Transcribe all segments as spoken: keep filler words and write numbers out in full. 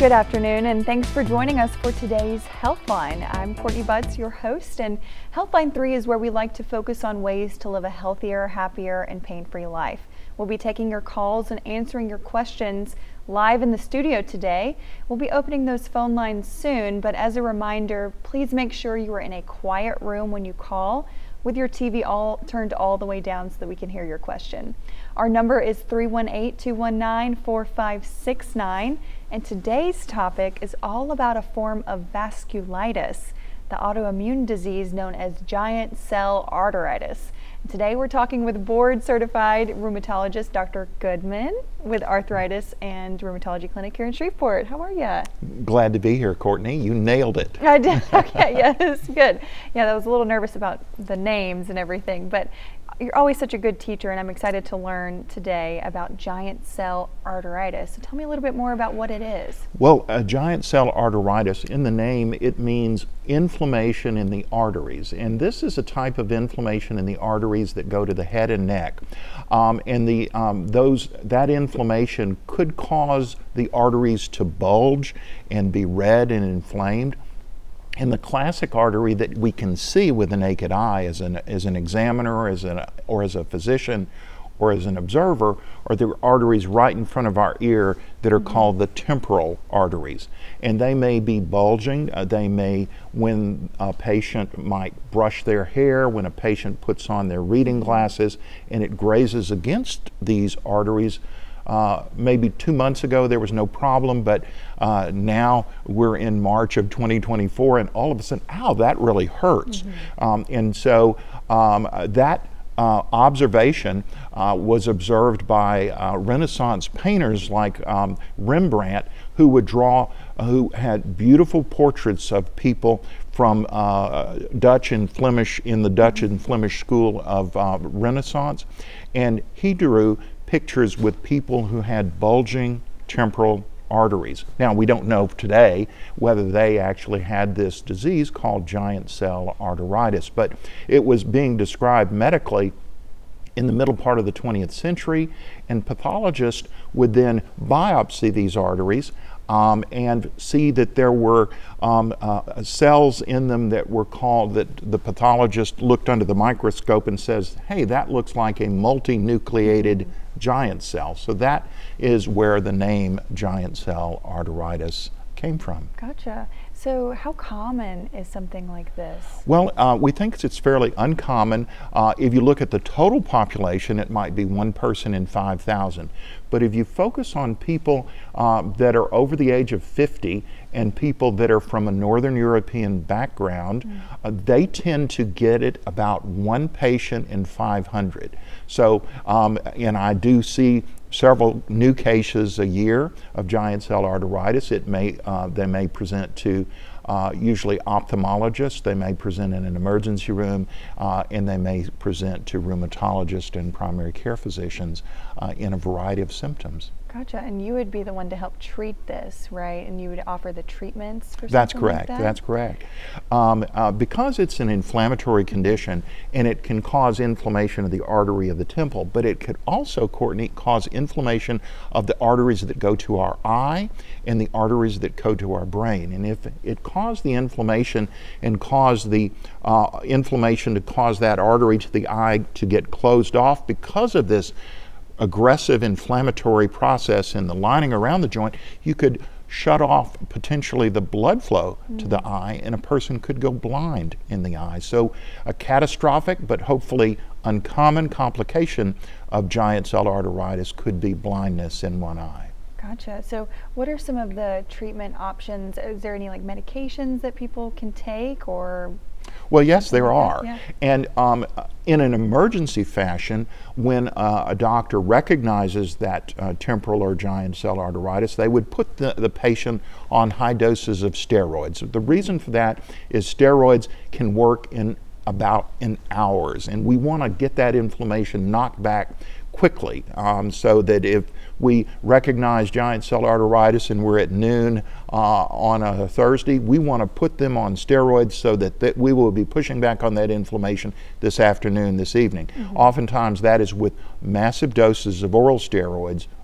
Good afternoon, and thanks for joining us for today's Healthline. I'm Courtney Butts, your host, and Healthline three is where we like to focus on ways to live a healthier, happier, and pain-free life. We'll be taking your calls and answering your questions live in the studio today. We'll be opening those phone lines soon, but as a reminder, please make sure you are in a quiet room when you call, with your T V all turned all the way down so that we can hear your question. Our number is three one eight, two one nine, four five six nine, and today's topic is all about a form of vasculitis, the autoimmune disease known as giant cell arteritis. Today we're talking with board-certified rheumatologist Doctor Goodman with Arthritis and Rheumatology Clinic here in Shreveport. How are you? Glad to be here, Courtney. You nailed it. I did. Okay, yes, good. Yeah, I was a little nervous about the names and everything, but you're always such a good teacher, and I'm excited to learn today about giant cell arteritis. So tell me a little bit more about what it is. Well, a giant cell arteritis, in the name, it means inflammation in the arteries. And this is a type of inflammation in the arteries that go to the head and neck. Um, and the um, those that inflammation could cause the arteries to bulge and be red and inflamed. And the classic artery that we can see with the naked eye as an, as an examiner, as an, or as a physician, or as an observer, are the arteries right in front of our ear that are mm-hmm. called the temporal arteries. And they may be bulging. Uh, they may, when a patient might brush their hair, when a patient puts on their reading glasses, and it grazes against these arteries. Uh, maybe two months ago there was no problem, but uh, now we're in March of twenty twenty-four, and all of a sudden, ow, that really hurts. Mm-hmm. um, and so um, that uh, observation uh, was observed by uh, Renaissance painters like um, Rembrandt, who would draw, uh, who had beautiful portraits of people from uh, Dutch and Flemish, in the Dutch and Flemish school of uh, Renaissance, and he drew pictures with people who had bulging temporal arteries. Now, we don't know today whether they actually had this disease called giant cell arteritis, but it was being described medically in the middle part of the twentieth century, and pathologists would then biopsy these arteries Um, and see that there were um, uh, cells in them that were called, that the pathologist looked under the microscope and says, hey, that looks like a multinucleated giant cell. So that is where the name giant cell arteritis came from. Gotcha. So how common is something like this? Well, uh, we think it's fairly uncommon. Uh, if you look at the total population, it might be one person in five thousand. But if you focus on people uh, that are over the age of fifty and people that are from a Northern European background, mm. uh, they tend to get it about one patient in five hundred. So, um, and I do see several new cases a year of giant cell arteritis. It may, uh, they may present to uh, usually ophthalmologists, they may present in an emergency room, uh, and they may present to rheumatologists and primary care physicians uh, in a variety of symptoms. Gotcha. And you would be the one to help treat this, right? And you would offer the treatments for That's something correct. like that? That's correct. Um, uh, because it's an inflammatory condition, and it can cause inflammation of the artery of the temple, but it could also, Courtney, cause inflammation of the arteries that go to our eye and the arteries that go to our brain. And if it caused the inflammation and caused the uh, inflammation to cause that artery to the eye to get closed off because of this aggressive inflammatory process in the lining around the joint, you could shut off potentially the blood flow mm. to the eye, and a person could go blind in the eye. So a catastrophic but hopefully uncommon complication of giant cell arteritis could be blindness in one eye. Gotcha. So what are some of the treatment options? Is there any like medications that people can take, or? Well, yes, there are. Yeah. And um, in an emergency fashion, when uh, a doctor recognizes that uh, temporal or giant cell arteritis, they would put the, the patient on high doses of steroids. The reason for that is steroids can work in about in hours, and we want to get that inflammation knocked back quickly, um, so that if we recognize giant cell arteritis and we're at noon uh, on a Thursday, we want to put them on steroids so that, that we will be pushing back on that inflammation this afternoon, this evening. Mm-hmm. Oftentimes that is with massive doses of oral steroids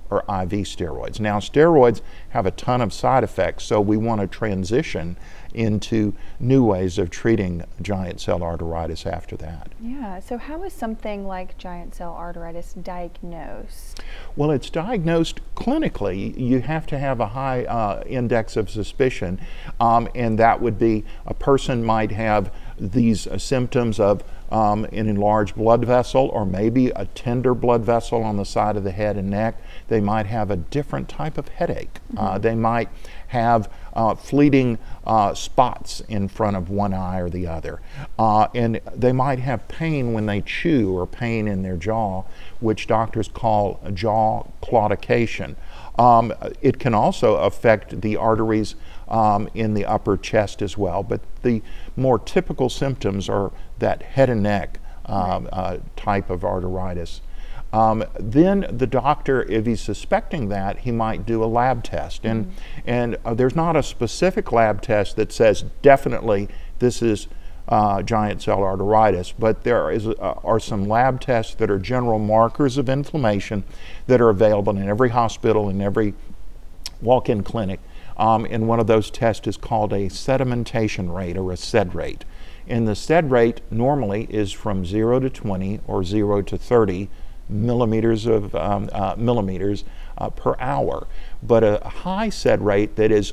or I V steroids. Now, steroids have a ton of side effects, so we want to transition into new ways of treating giant cell arteritis after that. Yeah, so how is something like giant cell arteritis diagnosed? Well, it's diagnosed clinically. You have to have a high uh, index of suspicion, um, and that would be a person might have these uh, symptoms of um, an enlarged blood vessel, or maybe a tender blood vessel on the side of the head and neck. They might have a different type of headache. Mm-hmm. uh, they might have uh, fleeting uh, spots in front of one eye or the other. Uh, and they might have pain when they chew, or pain in their jaw, which doctors call jaw claudication. Um, it can also affect the arteries um, in the upper chest as well, but the more typical symptoms are that head and neck um, uh, type of arteritis. Um, then the doctor, if he's suspecting that, he might do a lab test. And, mm-hmm. and uh, there's not a specific lab test that says definitely this is uh, giant cell arteritis, but there is, uh, are some lab tests that are general markers of inflammation that are available in every hospital, in every walk-in clinic. Um, and one of those tests is called a sedimentation rate, or a sed rate. And the sed rate normally is from zero to twenty or zero to thirty millimeters of um, uh, millimeters uh, per hour. But a high sed rate that is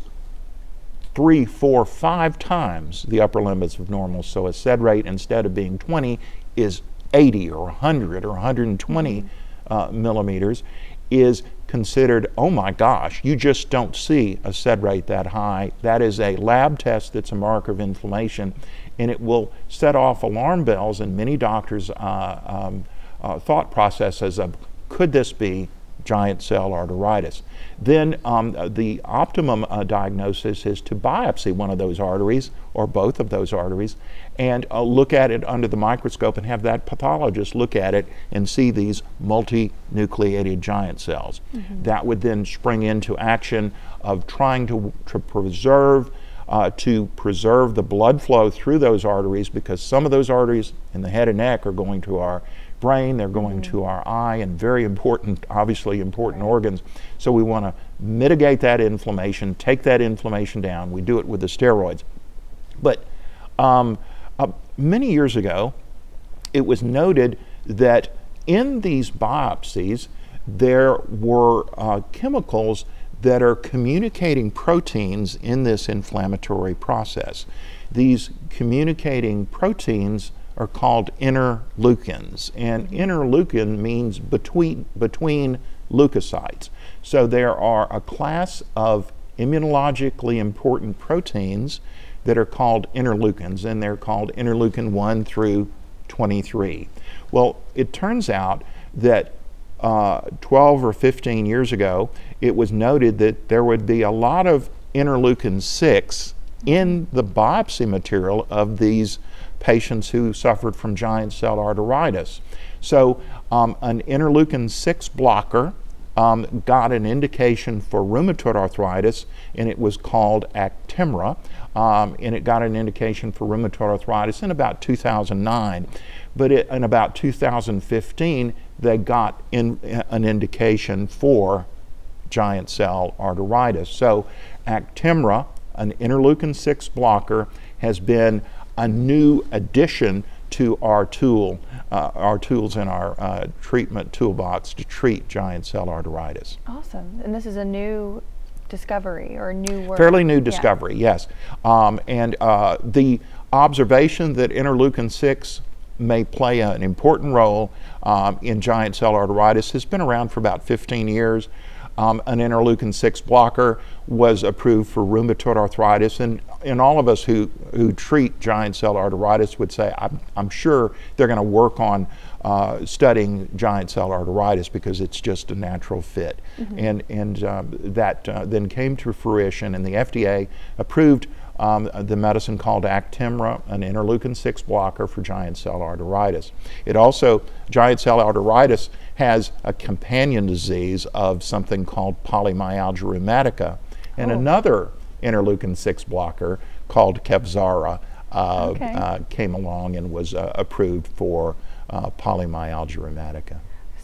three, four, five times the upper limits of normal. So a sed rate, instead of being twenty, is eighty or one hundred or one hundred twenty uh, millimeters, is considered, oh my gosh, you just don't see a sed rate that high. That is a lab test that's a marker of inflammation, and it will set off alarm bells in many doctors' uh, um, uh, thought processes of, could this be giant cell arteritis? Then um, the optimum uh, diagnosis is to biopsy one of those arteries, or both of those arteries, and uh, look at it under the microscope and have that pathologist look at it and see these multinucleated giant cells. Mm-hmm. That would then spring into action of trying to, to preserve Uh, to preserve the blood flow through those arteries, because some of those arteries in the head and neck are going to our brain, they're going mm-hmm. to our eye, and very important, obviously important right. organs. So we want to mitigate that inflammation, take that inflammation down. We do it with the steroids. But um, uh, many years ago, it was noted that in these biopsies, there were uh, chemicals that are communicating proteins in this inflammatory process. These communicating proteins are called interleukins, and interleukin means between, between leukocytes. So there are a class of immunologically important proteins that are called interleukins, and they're called interleukin one through twenty-three. Well, it turns out that Uh, twelve or fifteen years ago, it was noted that there would be a lot of interleukin six in the biopsy material of these patients who suffered from giant cell arteritis. So um, an interleukin six blocker um, got an indication for rheumatoid arthritis, and it was called Actemra, um, and it got an indication for rheumatoid arthritis in about two thousand nine. But it, in about two thousand fifteen, they got in, an indication for giant cell arteritis. So Actemra, an interleukin six blocker, has been a new addition to our tool, uh, our tools in our uh, treatment toolbox to treat giant cell arteritis. Awesome. And this is a new discovery, or a new word? Fairly new discovery, yeah. yes. Um, and uh, the observation that interleukin six may play an important role um, in giant cell arteritis has been around for about fifteen years. Um, an interleukin six blocker was approved for rheumatoid arthritis, and, and all of us who, who treat giant cell arteritis would say, I'm, I'm sure they're going to work on uh, studying giant cell arteritis because it's just a natural fit. Mm-hmm. And, and um, that uh, then came to fruition, and the F D A approved Um, the medicine called Actemra, an interleukin six blocker for giant cell arteritis. It also, giant cell arteritis has a companion disease of something called polymyalgia rheumatica, and oh. another interleukin six blocker called Kevzara uh, uh, came along and was uh, approved for uh, polymyalgia rheumatica.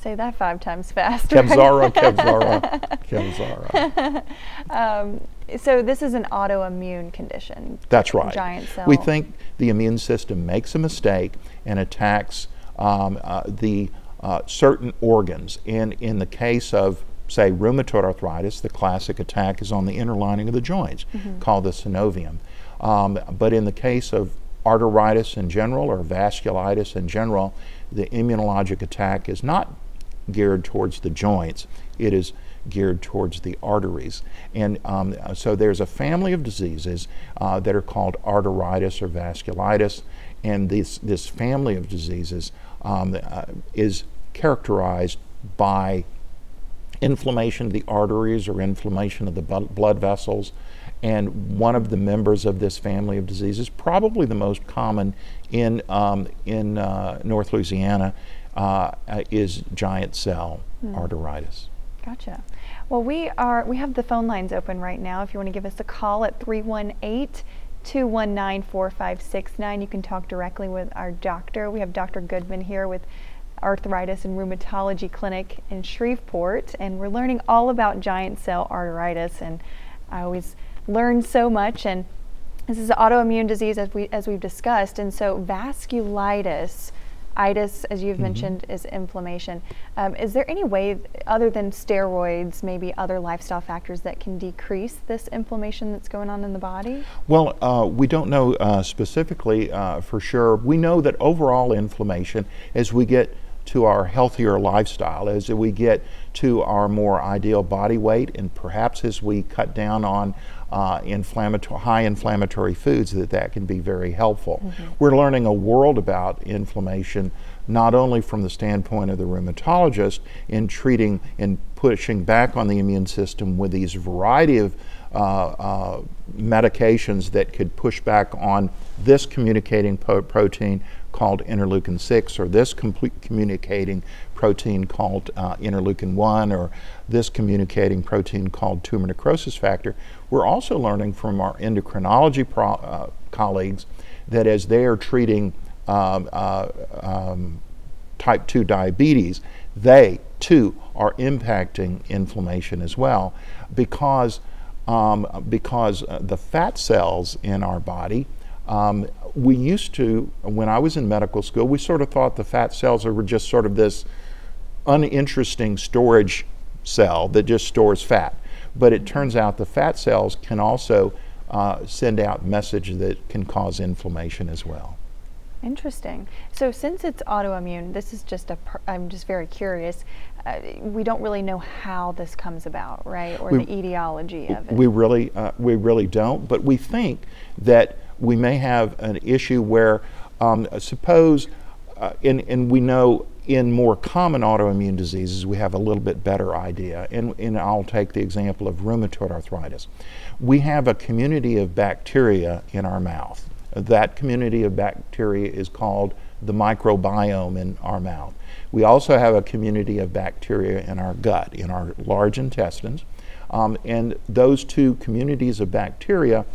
Say that five times fast. Kevzara, Kevzara, Kevzara. Um, so this is an autoimmune condition. That's right. Giant cell. We think the immune system makes a mistake and attacks um, uh, the uh, certain organs. And in the case of, say, rheumatoid arthritis, the classic attack is on the inner lining of the joints, mm-hmm. called the synovium. Um, but in the case of arteritis in general or vasculitis in general, the immunologic attack is not geared towards the joints. It is geared towards the arteries. And um, so there's a family of diseases uh, that are called arteritis or vasculitis, and this, this family of diseases um, uh, is characterized by inflammation of the arteries or inflammation of the blood vessels. And one of the members of this family of diseases, probably the most common in, um, in uh, North Louisiana, uh, is giant cell mm. arteritis. Gotcha. Well, we are we have the phone lines open right now. If you want to give us a call at three one eight, two one nine, four five six nine, you can talk directly with our doctor. We have Doctor Goodman here with Arthritis and Rheumatology Clinic in Shreveport, and we're learning all about giant cell arteritis, and I always learn so much. And this is an autoimmune disease, as we as we've discussed, and so vasculitis, itis, as you've mm-hmm. mentioned, is inflammation. Um, is there any way, other than steroids, maybe other lifestyle factors, that can decrease this inflammation that's going on in the body? Well, uh, we don't know uh, specifically uh, for sure. We know that overall inflammation, as we get to our healthier lifestyle, as we get to our more ideal body weight, and perhaps as we cut down on uh, inflammatory, high inflammatory foods, that that can be very helpful. Mm-hmm. We're learning a world about inflammation, not only from the standpoint of the rheumatologist in treating and pushing back on the immune system with these variety of uh, uh, medications that could push back on this communicating po- protein called interleukin six, or this complete communicating protein called uh, interleukin one, or this communicating protein called tumor necrosis factor. We're also learning from our endocrinology pro- uh, colleagues that as they are treating um, uh, um, type two diabetes, they too are impacting inflammation as well, because um, because uh, the fat cells in our body, um, we used to, when I was in medical school, we sort of thought the fat cells were just sort of this uninteresting storage cell that just stores fat. But it turns out the fat cells can also uh, send out message that can cause inflammation as well. Interesting. So since it's autoimmune, this is just a, per, I'm just very curious, uh, we don't really know how this comes about, right? Or we, the etiology of it. We really, uh, we really don't, but we think that we may have an issue where, um, suppose, uh, and, and we know in more common autoimmune diseases we have a little bit better idea, and, and I'll take the example of rheumatoid arthritis. We have a community of bacteria in our mouth. That community of bacteria is called the microbiome in our mouth. We also have a community of bacteria in our gut, in our large intestines, um, and those two communities of bacteria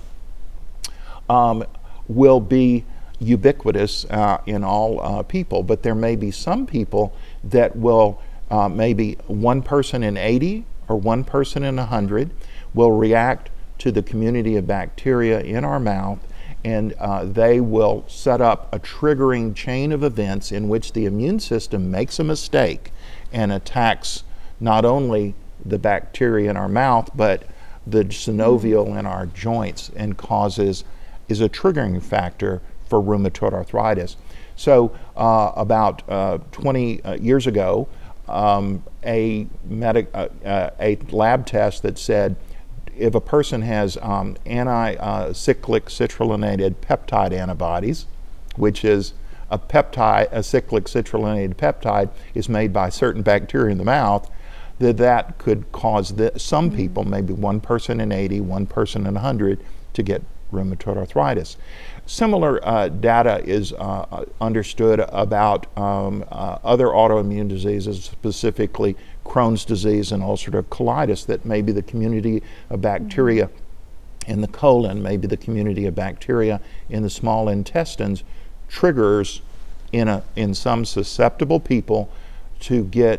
um, will be ubiquitous uh, in all uh, people, but there may be some people that will, uh, maybe one person in eighty or one person in one hundred will react to the community of bacteria in our mouth, and uh, they will set up a triggering chain of events in which the immune system makes a mistake and attacks not only the bacteria in our mouth, but the synovial in our joints, and causes, is a triggering factor for rheumatoid arthritis. So uh, about uh, twenty uh, years ago, um, a, medic, uh, uh, a lab test that said if a person has um, anti-cyclic uh, citrullinated peptide antibodies, which is a peptide, a cyclic citrullinated peptide is made by certain bacteria in the mouth, that that could cause the, some people, maybe one person in eighty, one person in one hundred, to get rheumatoid arthritis. Similar uh, data is uh, understood about um, uh, other autoimmune diseases, specifically Crohn's disease and ulcerative colitis, that maybe the community of bacteria in the colon, maybe the community of bacteria in the small intestines, triggers in, a, in some susceptible people to get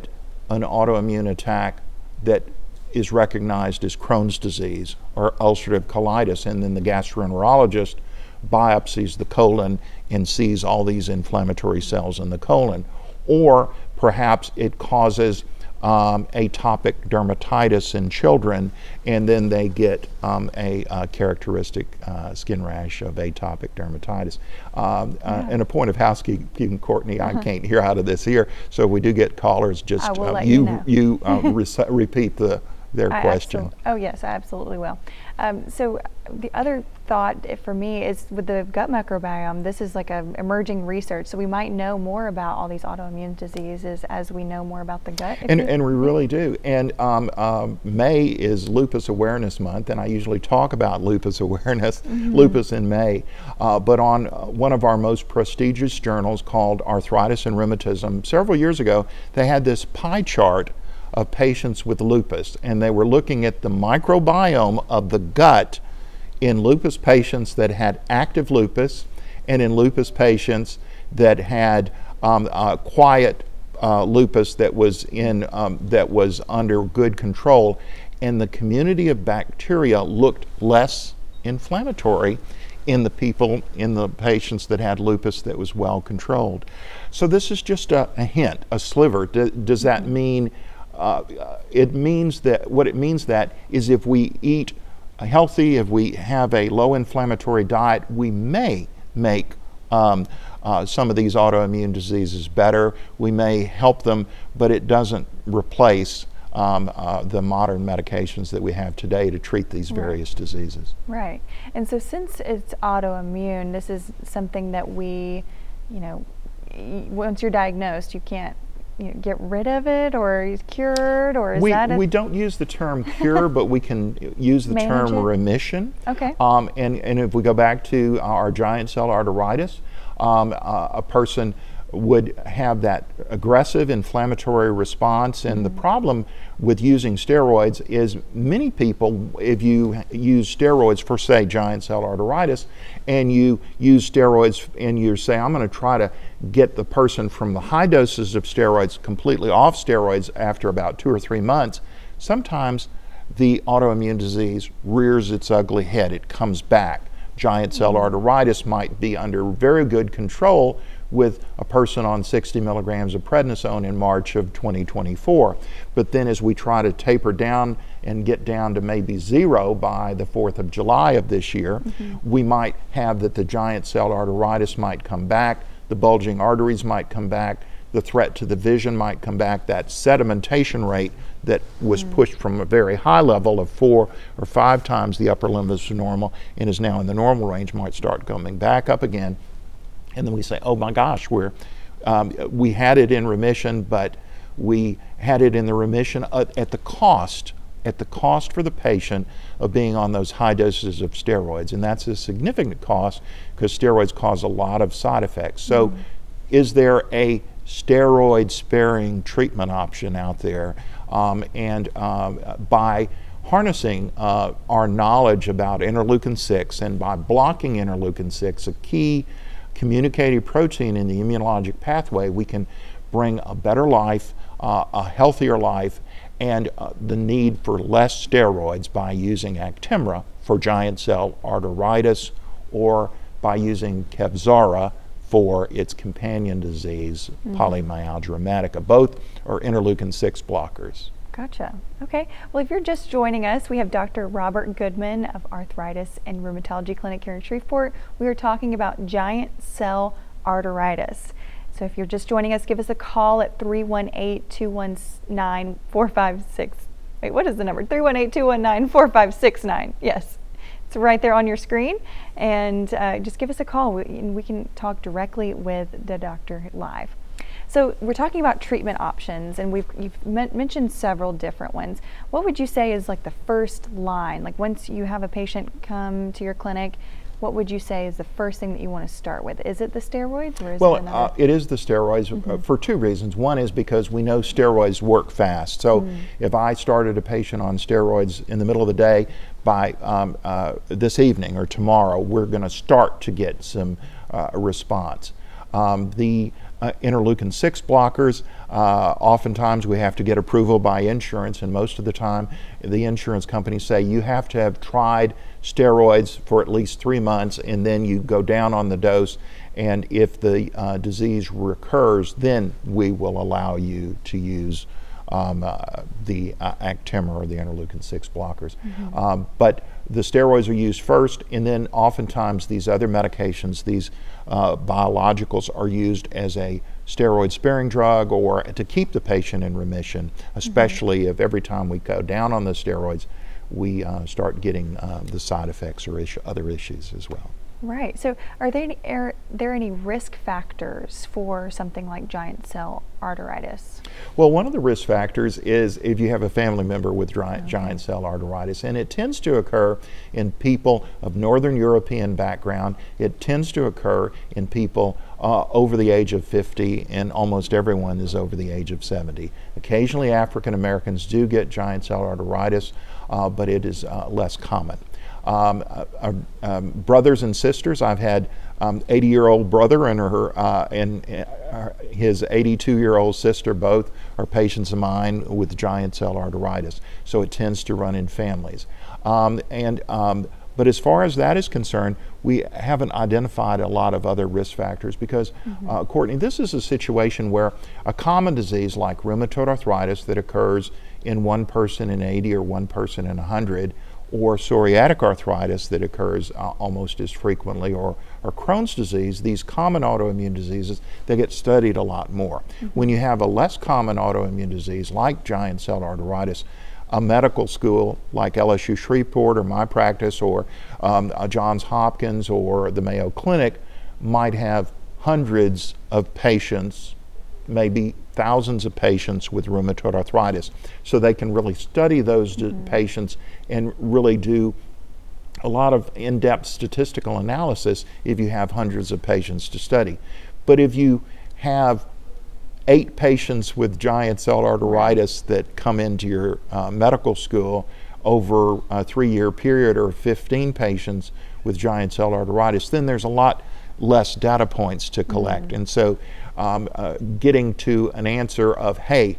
an autoimmune attack that is recognized as Crohn's disease or ulcerative colitis, and then the gastroenterologist biopsies the colon and sees all these inflammatory cells in the colon. Or perhaps it causes um, atopic dermatitis in children, and then they get um, a uh, characteristic uh, skin rash of atopic dermatitis. Um, yeah. uh, and a point of housekeeping, Courtney, uh-huh. I can't hear out of this here, so if we do get callers, just uh, you you, know. you uh, re- repeat the their I question. Absolutely. Oh yes, I absolutely will. Um, so the other thought for me is with the gut microbiome, this is like a emerging research, so we might know more about all these autoimmune diseases as we know more about the gut. And, and we really do. And um, um, May is Lupus Awareness Month, and I usually talk about lupus awareness, mm-hmm. lupus in May. Uh, but on uh, one of our most prestigious journals called Arthritis and Rheumatism, several years ago, they had this pie chart of patients with lupus, and they were looking at the microbiome of the gut in lupus patients that had active lupus and in lupus patients that had um, uh, quiet uh, lupus that was in um, that was under good control, and the community of bacteria looked less inflammatory in the people, in the patients that had lupus that was well controlled. So this is just a, a hint, a sliver. D- does that mean Uh, it means that what it means that is if we eat healthy, if we have a low inflammatory diet, we may make um, uh, some of these autoimmune diseases better. We may help them, but it doesn't replace um, uh, the modern medications that we have today to treat these various right. diseases. Right. And so since it's autoimmune, this is something that we, you know, once you're diagnosed, you can't You know, get rid of it, or is cured, or is we, that a we don't use the term cure, but we can use the Manage term it? remission. Okay. Um, and, and if we go back to our giant cell arteritis, um, uh, a person would have that aggressive inflammatory response. And mm-hmm. the problem with using steroids is many people, if you use steroids for, say, giant cell arteritis, and you use steroids and you say, I'm going to try to get the person from the high doses of steroids completely off steroids after about two or three months, sometimes the autoimmune disease rears its ugly head. It comes back. Giant cell mm-hmm. arteritis might be under very good control with a person on sixty milligrams of prednisone in March of twenty twenty-four. But then as we try to taper down and get down to maybe zero by the fourth of July of this year, mm-hmm. we might have that the giant cell arteritis might come back, the bulging arteries might come back, the threat to the vision might come back, that sedimentation rate that was mm. pushed from a very high level of four or five times the upper limit of normal and is now in the normal range might start coming back up again. And then we say, oh my gosh, we're, um, we had it in remission, but we had it in the remission at, at the cost, at the cost for the patient of being on those high doses of steroids. And that's a significant cost because steroids cause a lot of side effects. So mm. is there a steroid sparing treatment option out there? Um, and um, by harnessing uh, our knowledge about interleukin six and by blocking interleukin six, a key communicative protein in the immunologic pathway, we can bring a better life, uh, a healthier life, and uh, the need for less steroids by using Actemra for giant cell arteritis or by using Kevzara for its companion disease, mm-hmm. polymyalgia rheumatica. Both are interleukin six blockers. Gotcha. Okay. Well, if you're just joining us, we have Doctor Robert Goodman of Arthritis and Rheumatology Clinic here in Shreveport. We are talking about giant cell arteritis. So if you're just joining us, give us a call at three one eight, two one nine, four five six. Wait, what is the number? three one eight, two one nine, four five six nine. Yes. It's right there on your screen. And uh, just give us a call, we, and we can talk directly with the doctor live. So we're talking about treatment options, and we've you've men- mentioned several different ones. What would you say is like the first line? Like once you have a patient come to your clinic, what would you say is the first thing that you want to start with? Is it the steroids, or is well, it another? Well, uh, it is the steroids mm-hmm. uh, for two reasons. One is because we know steroids work fast. So mm. if I started a patient on steroids in the middle of the day, by um, uh, this evening or tomorrow, we're going to start to get some uh, response. Um, the uh, interleukin six blockers. Uh, oftentimes we have to get approval by insurance, and most of the time the insurance companies say you have to have tried steroids for at least three months and then you go down on the dose, and if the uh, disease recurs, then we will allow you to use Um, uh, the uh, Actemra or the interleukin six blockers. Mm-hmm. Um, but the steroids are used first, and then oftentimes these other medications, these uh, biologicals, are used as a steroid sparing drug or to keep the patient in remission, especially mm-hmm. if every time we go down on the steroids, we uh, start getting uh, the side effects or issue, other issues as well. Right. So are there any, are there any risk factors for something like giant cell arteritis? Well, one of the risk factors is if you have a family member with giant, okay. giant cell arteritis, and it tends to occur in people of Northern European background. It tends to occur in people uh, over the age of fifty, and almost everyone is over the age of seventy. Occasionally African Americans do get giant cell arteritis, uh, but it is uh, less common. Um, uh, um, brothers and sisters, I've had um, eighty-year-old brother and her uh, and uh, his eighty-two-year-old sister, both are patients of mine with giant cell arteritis. So it tends to run in families. Um, and um, but as far as that is concerned, we haven't identified a lot of other risk factors because, mm-hmm. uh, Courtney, this is a situation where a common disease like rheumatoid arthritis that occurs in one person in eighty or one person in one hundred, or psoriatic arthritis that occurs uh, almost as frequently, or, or Crohn's disease, these common autoimmune diseases, they get studied a lot more. Mm-hmm. When you have a less common autoimmune disease like giant cell arteritis, a medical school like L S U Shreveport or my practice or um, uh, Johns Hopkins or the Mayo Clinic might have hundreds of patients, maybe thousands of patients with rheumatoid arthritis. So they can really study those mm-hmm. patients and really do a lot of in-depth statistical analysis if you have hundreds of patients to study. But if you have eight patients with giant cell arteritis that come into your uh, medical school over a three-year period, or fifteen patients with giant cell arteritis, then there's a lot less data points to collect. Mm-hmm. And so um, uh, getting to an answer of, hey,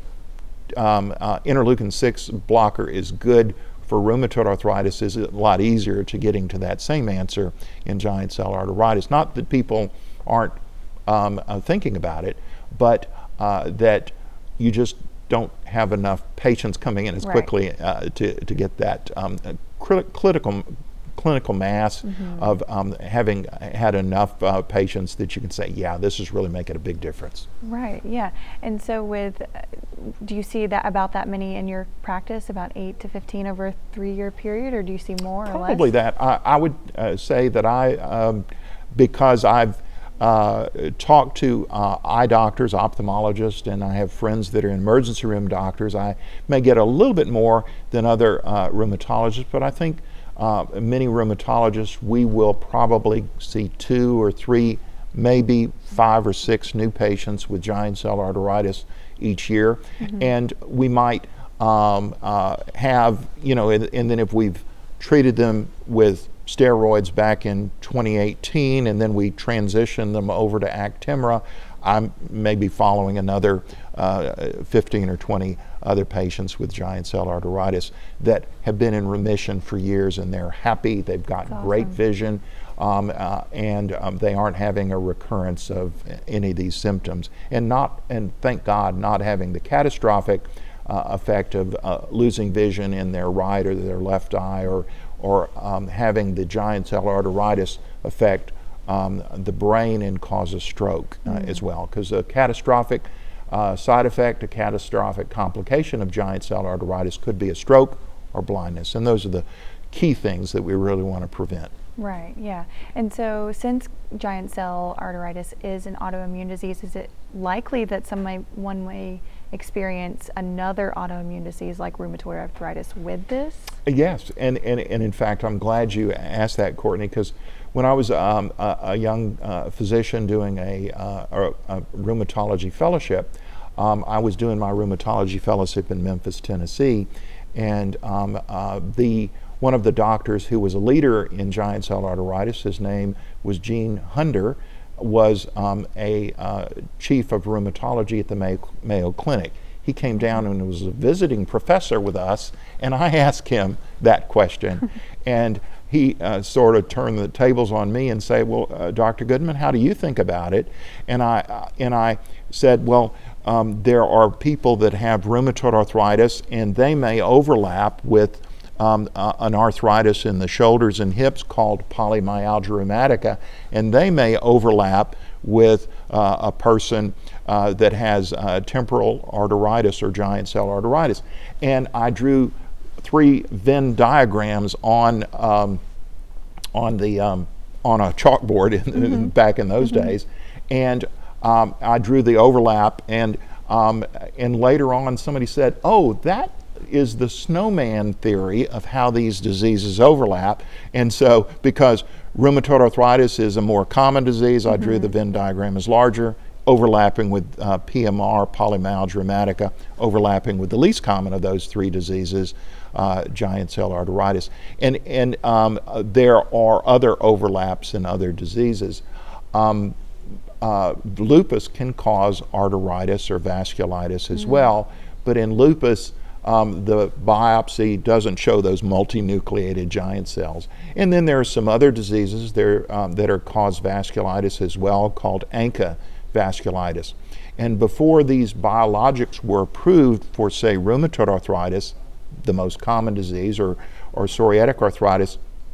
um, uh, interleukin six blocker is good for rheumatoid arthritis is a lot easier to getting to that same answer in giant cell arteritis. Not that people aren't um, uh, thinking about it, but uh, that you just don't have enough patients coming in as right. quickly uh, to, to get that um, crit- critical clinical mass mm-hmm. of um, having had enough uh, patients that you can say, yeah, this is really making a big difference. Right, yeah. And so with, uh, do you see that about that many in your practice, about eight to fifteen over a three-year period, or do you see more or less? Probably that. I, I would uh, say that I, um, because I've uh, talked to uh, eye doctors, ophthalmologists, and I have friends that are emergency room doctors, I may get a little bit more than other uh, rheumatologists, but I think Uh, many rheumatologists, we will probably see two or three, maybe five or six new patients with giant cell arteritis each year. Mm-hmm. And we might um, uh, have, you know, and, and then if we've treated them with steroids back in twenty eighteen and then we transition them over to Actemra, I'm maybe following another uh, fifteen or twenty other patients with giant cell arteritis that have been in remission for years, and they're happy, they've got That's great awesome. vision, um, uh, and um, they aren't having a recurrence of any of these symptoms. And not, and thank God, not having the catastrophic uh, effect of uh, losing vision in their right or their left eye, or, or um, having the giant cell arteritis affect Um, the brain and cause a stroke uh, mm. as well, because a catastrophic uh, side effect, a catastrophic complication of giant cell arteritis could be a stroke or blindness, and those are the key things that we really want to prevent. Right, yeah. And so since giant cell arteritis is an autoimmune disease, is it likely that someone may experience another autoimmune disease like rheumatoid arthritis with this? Yes, and, and, and in fact, I'm glad you asked that, Courtney, because when I was um, a, a young uh, physician doing a, uh, a, a rheumatology fellowship, um, I was doing my rheumatology fellowship in Memphis, Tennessee, and um, uh, the one of the doctors who was a leader in giant cell arteritis, his name was Gene Hunder, was um, a uh, chief of rheumatology at the Mayo, Mayo Clinic. He came down and was a visiting professor with us, and I asked him that question. And he uh, sort of turned the tables on me and said, well, uh, Doctor Goodman, how do you think about it? And I, uh, and I said, well, um, there are people that have rheumatoid arthritis, and they may overlap with um, uh, an arthritis in the shoulders and hips called polymyalgia rheumatica, and they may overlap with uh, a person uh, that has uh, temporal arteritis or giant cell arteritis. And I drew three Venn diagrams on um, on the um, on a chalkboard in, mm-hmm. in, back in those mm-hmm. days, and um, I drew the overlap. And um, and later on, somebody said, "Oh, that is the snowman theory of how these diseases overlap." And so, because rheumatoid arthritis is a more common disease, mm-hmm. I drew the Venn diagram as larger, overlapping with uh, P M R, polymyalgia rheumatica, overlapping with the least common of those three diseases, uh, giant cell arteritis. And, and um, uh, there are other overlaps in other diseases. Um, uh, lupus can cause arteritis or vasculitis as mm-hmm. well, but in lupus, Um, the biopsy doesn't show those multinucleated giant cells. And then there are some other diseases there um, that are cause vasculitis as well, called ANCA vasculitis. And before these biologics were approved for, say, rheumatoid arthritis, the most common disease, or, or psoriatic arthritis,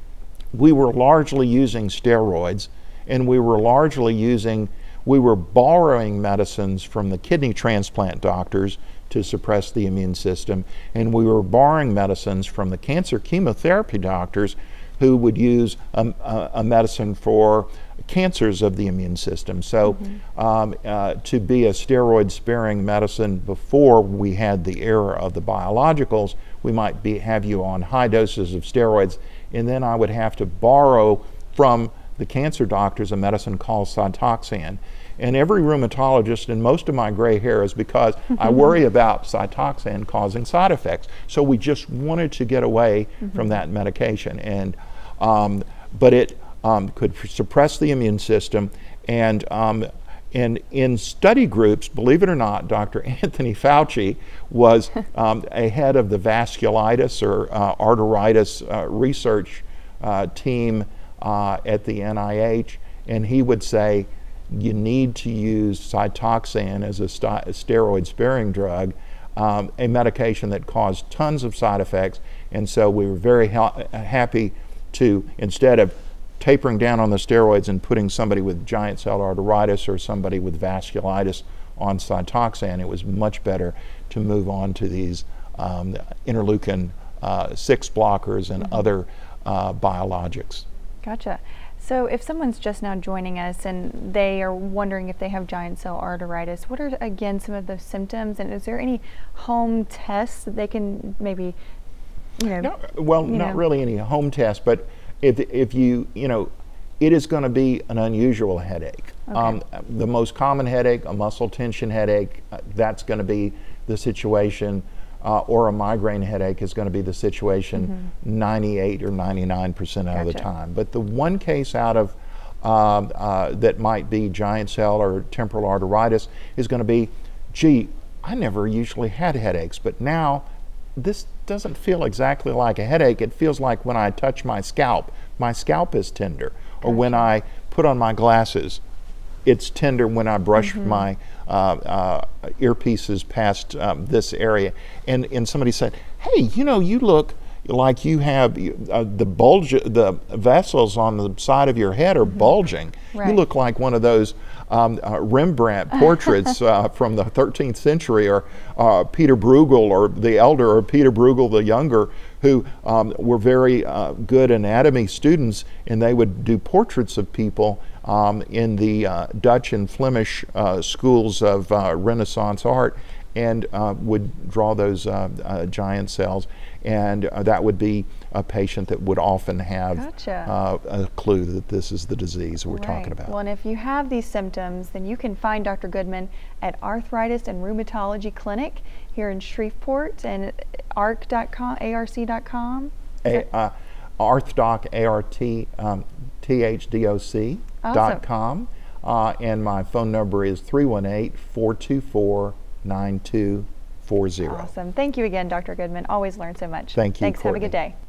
we were largely using steroids, and we were largely using, we were borrowing medicines from the kidney transplant doctors to suppress the immune system, and we were borrowing medicines from the cancer chemotherapy doctors who would use a, a, a medicine for cancers of the immune system. So mm-hmm. um, uh, to be a steroid-sparing medicine before we had the era of the biologicals, we might be, have you on high doses of steroids, and then I would have to borrow from the cancer doctors a medicine called Cytoxan. And every rheumatologist, and most of my gray hair is because I worry about Cytoxan causing side effects. So we just wanted to get away mm-hmm. from that medication. And um, but it um, could suppress the immune system. And um, and in study groups, believe it or not, Doctor Anthony Fauci was um, a head of the vasculitis or uh, arteritis uh, research uh, team uh, at the N I H, and he would say, you need to use Cytoxan as a, st- a steroid-sparing drug, um, a medication that caused tons of side effects. And so we were very ha- happy to, instead of tapering down on the steroids and putting somebody with giant cell arteritis or somebody with vasculitis on Cytoxan, it was much better to move on to these um, interleukin uh, six blockers and mm-hmm. other uh, biologics. Gotcha. So if someone's just now joining us and they are wondering if they have giant cell arteritis, what are, again, some of those symptoms? And is there any home tests that they can maybe, you know? No, well, you not know. really any home tests, but if, if you, you know, it is going to be an unusual headache. Okay. Um, the most common headache, a muscle tension headache, uh, that's going to be the situation. Uh, or a migraine headache is going to be the situation mm-hmm. ninety-eight or ninety-nine percent Gotcha. of the time. But the one case out of um, uh, that might be giant cell or temporal arteritis is going to be, gee, I never usually had headaches, but now this doesn't feel exactly like a headache. It feels like when I touch my scalp, my scalp is tender. Gotcha. Or when I put on my glasses, it's tender when I brush mm-hmm. my uh, uh, earpieces past um, this area. And, and somebody said, hey, you know, you look like you have uh, the bulge, the vessels on the side of your head are mm-hmm. bulging. Right. You look like one of those um, uh, Rembrandt portraits uh, from the thirteenth century, or uh, Peter Bruegel, or the elder, or Peter Bruegel the younger, who um, were very uh, good anatomy students, and they would do portraits of people um, in the uh, Dutch and Flemish uh, schools of uh, Renaissance art, and uh, would draw those uh, uh, giant cells. And uh, that would be a patient that would often have Gotcha. uh, a clue that this is the disease we're right. talking about. Well, and if you have these symptoms, then you can find Doctor Goodman at Arthritis and Rheumatology Clinic here in Shreveport, and arc dot com, A R C dot com. A, uh, ArthDoc, A R T, um, T H D O C awesome. dot com. uh, and my phone number is three one eight, four two four, nine two four zero. Awesome. Thank you again, Doctor Goodman. Always learn so much. Thank you, Thanks. Courtney. Have a good day.